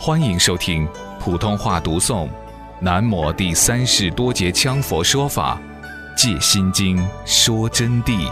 欢迎收听普通话读诵南摩第三世多杰羌佛说法戒心经说真谛。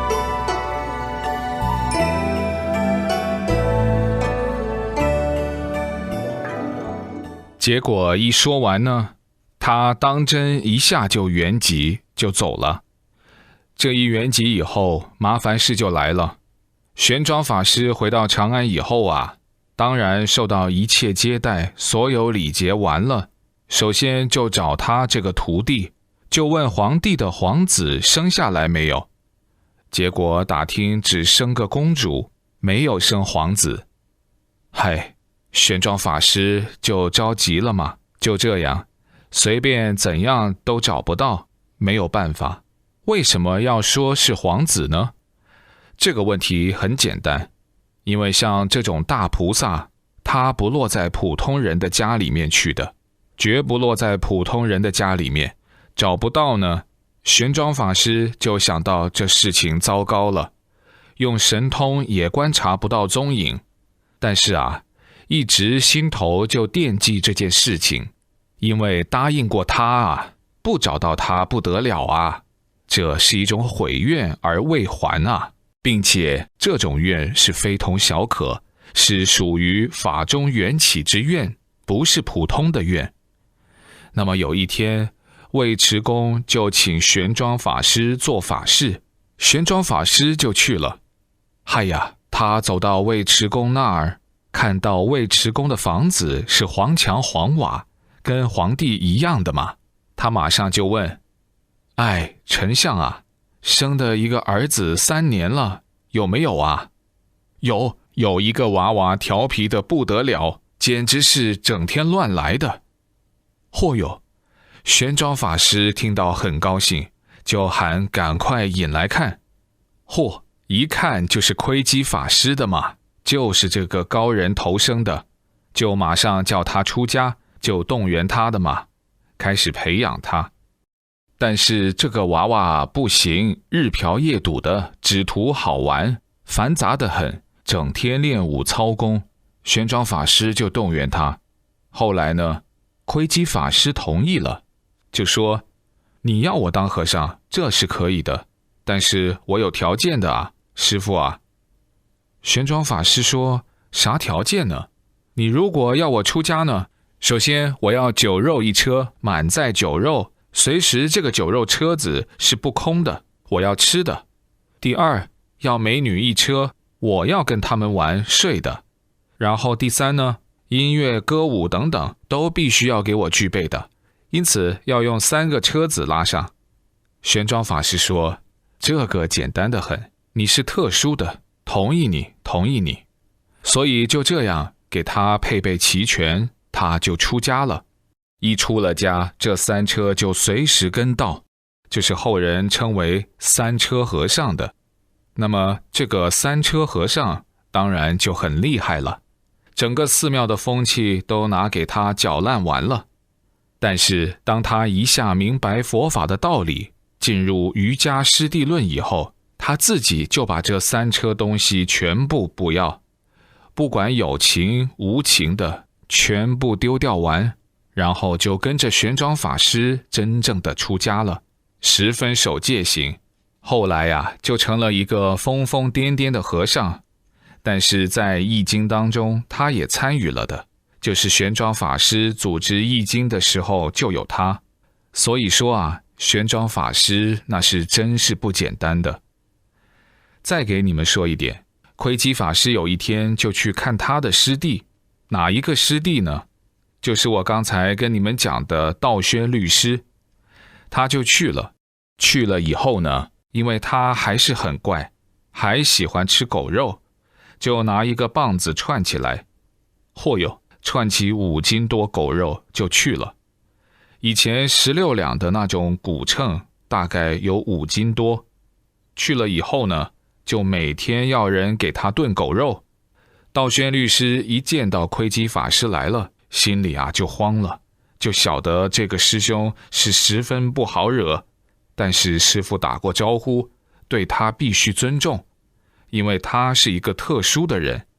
结果一说完呢，他当真一下就圆寂就走了。这一圆寂以后，麻烦事就来了。玄奘法师回到长安以后啊，当然受到一切接待，所有礼节完了，首先就找他这个徒弟，就问皇帝的皇子生下来没有。结果打听只生个公主，没有生皇子。嗨，玄奘法师就着急了嘛，就这样，随便怎样都找不到，没有办法。为什么要说是皇子呢？这个问题很简单，因为像这种大菩萨，他不落在普通人的家里面去的，绝不落在普通人的家里面，找不到呢。玄奘法师就想到这事情糟糕了，用神通也观察不到踪影，但是啊，一直心头就惦记这件事情，因为答应过他啊，不找到他不得了啊，这是一种悔愿而未还啊，并且这种愿是非同小可，是属于法中缘起之愿，不是普通的愿。那么有一天，尉迟恭就请玄奘法师做法事，玄奘法师就去了。嗨呀，他走到尉迟恭那儿，看到尉迟恭的房子是黄墙黄瓦，跟皇帝一样的嘛，他马上就问：哎，丞相啊，生的一个儿子3年了，有没有啊？有一个娃娃调皮的不得了，简直是整天乱来的。嚯哟，玄奘法师听到很高兴，就喊赶快引来看。嚯，一看就是窥基法师的嘛，就是这个高人投生的，就马上叫他出家，就动员他的嘛，开始培养他。但是这个娃娃不行，日嫖夜赌的，只图好玩，繁杂得很，整天练武操功。玄奘法师就动员他。后来呢，窥基法师同意了，就说：你要我当和尚，这是可以的，但是我有条件的啊，师父啊。玄奘法师说：啥条件呢？你如果要我出家呢，首先我要酒肉一车，满载酒肉，随时这个酒肉车子是不空的，我要吃的。第二，要美女一车，我要跟他们玩睡的。然后第三呢，音乐歌舞等等都必须要给我具备的，因此要用3个车子拉上。玄奘法师说：这个简单得很，你是特殊的，同意你。所以就这样给他配备齐全，他就出家了。一出了家，这3车就随时跟到，就是后人称为3车和尚的。那么这个3车和尚当然就很厉害了，整个寺庙的风气都拿给他搅烂完了。但是当他一下明白佛法的道理，进入瑜伽师地论以后，他自己就把这3车东西全部不要，不管有情无情的全部丢掉完，然后就跟着玄奘法师真正的出家了，十分守戒行。后来呀，就成了一个疯疯癫癫的和尚。但是在易经当中，他也参与了的，就是玄奘法师组织易经的时候就有他。所以说啊，玄奘法师那是真是不简单的。再给你们说一点，窥基法师有一天就去看他的师弟。哪一个师弟呢？就是我刚才跟你们讲的道宣律师。他就去了以后呢，因为他还是很怪，还喜欢吃狗肉，就拿一个棒子串起来。嚯哟，串起5斤多狗肉就去了。以前16两的那种古秤大概有5斤多。去了以后呢，就每天要人给他炖狗肉。道宣律师一见到窥基法师来了，心里啊就慌了，就晓得这个师兄是十分不好惹。但是师父打过招呼，对他必须尊重，因为他是一个特殊的人。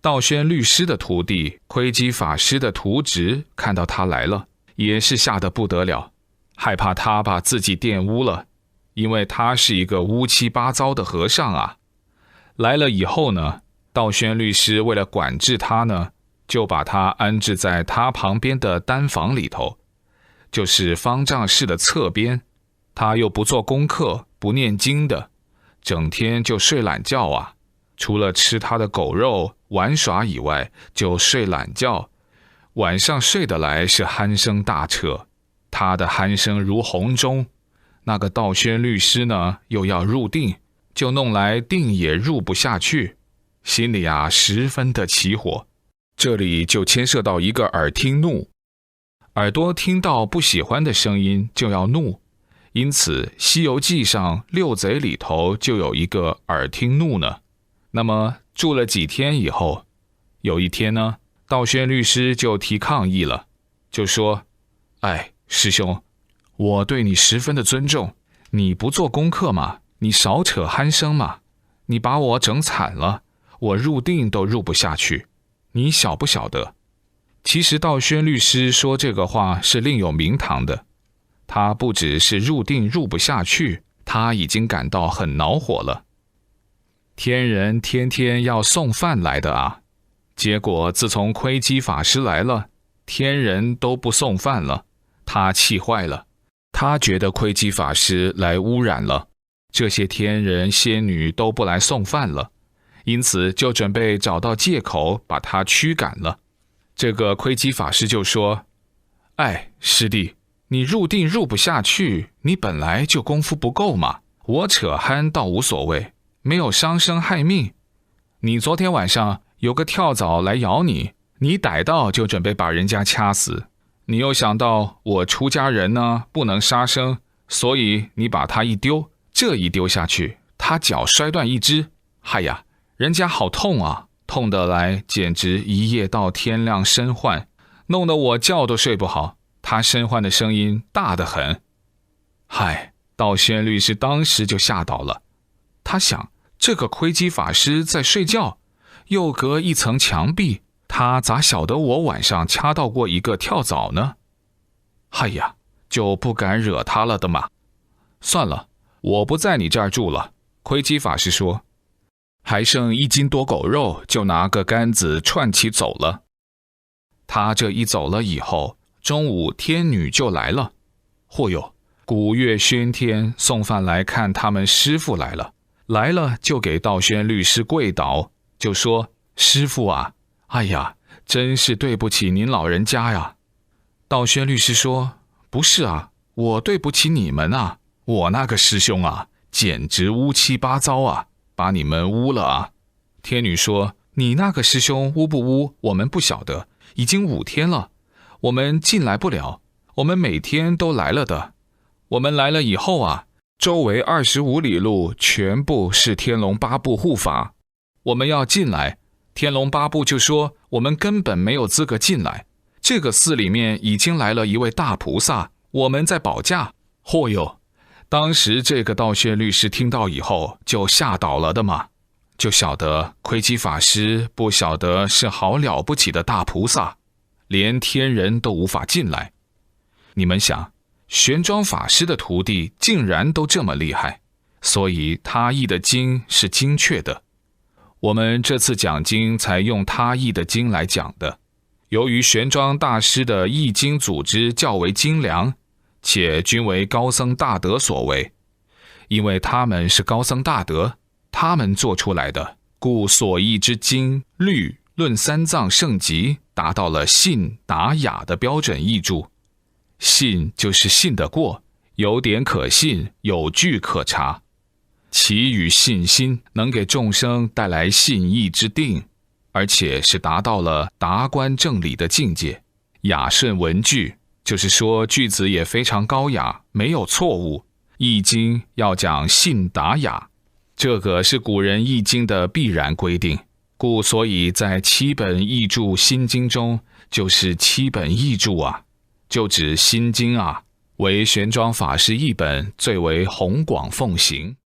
道宣律师的徒弟窥基法师的徒侄看到他来了，也是吓得不得了，害怕他把自己玷污了，因为他是一个乌七八糟的和尚啊。来了以后呢，道宣律师为了管制他呢，就把他安置在他旁边的单房里头，就是方丈室的侧边。他又不做功课，不念经的，整天就睡懒觉啊，除了吃他的狗肉玩耍以外，就睡懒觉。晚上睡得来是鼾声大彻，他的鼾声如洪钟。那个道宣律师呢，又要入定，就弄来定也入不下去，心里啊十分的起火。这里就牵涉到一个耳听怒，耳朵听到不喜欢的声音就要怒，因此《西游记》上六贼里头就有一个耳听怒呢。那么住了几天以后，有一天呢，道宣律师就提抗议了，就说：师兄，我对你十分的尊重，你不做功课嘛，你少扯鼾声嘛，你把我整惨了，我入定都入不下去，你晓不晓得？其实道宣律师说这个话是另有名堂的，他不只是入定入不下去，他已经感到很恼火了。天人天天要送饭来的啊，结果自从窥基法师来了，天人都不送饭了，他气坏了。他觉得窥基法师来污染了，这些天人仙女都不来送饭了，因此就准备找到借口把他驱赶了。这个窥基法师就说：师弟，你入定入不下去，你本来就功夫不够嘛，我扯鼾倒无所谓，没有伤身害命。你昨天晚上有个跳蚤来咬你，你逮到就准备把人家掐死，你又想到我出家人呢不能杀生，所以你把他一丢，这一丢下去，他脚摔断一只，人家好痛啊，痛得来简直一夜到天亮身患，弄得我觉都睡不好，他身患的声音大得很。道宣律师当时就吓倒了，他想这个窥基法师在睡觉，又隔一层墙壁，他咋晓得我晚上掐到过一个跳蚤呢？就不敢惹他了的嘛。算了，我不在你这儿住了。窥基法师说，还剩1斤多狗肉，就拿个杆子串起走了。他这一走了以后，中午天女就来了。鼓乐喧天，送饭来看他们师父来了，来了就给道宣律师跪倒，就说：师父啊，真是对不起您老人家呀。道宣律师说：不是啊，我对不起你们啊，我那个师兄啊，简直乌七八糟啊，把你们污了啊。天女说：你那个师兄污不污，我们不晓得，已经5天了，我们进来不了，我们每天都来了的。我们来了以后啊，周围25里路全部是天龙八部护法，我们要进来，天龙八部就说我们根本没有资格进来，这个寺里面已经来了一位大菩萨，我们在保驾。当时这个道宣律师听到以后就吓倒了的嘛，就晓得窥基法师不晓得是好了不起的大菩萨，连天人都无法进来。你们想，玄奘法师的徒弟竟然都这么厉害，所以他译的经是精确的。我们这次讲经才用他译的经来讲的。由于玄奘大师的译经组织较为精良，且均为高僧大德所为，因为他们是高僧大德，他们做出来的，故所译之经律论三藏圣集达到了信达雅的标准译注。信就是信得过，有点可信，有据可查。其与信心能给众生带来信义之定，而且是达到了达观正理的境界。雅顺文句，就是说句子也非常高雅，没有错误。译经要讲信达雅，这个是古人译经的必然规定，故所以在7本译注心经中，就是7本译注啊，就指心经啊，为玄奘法师译本最为弘广奉行。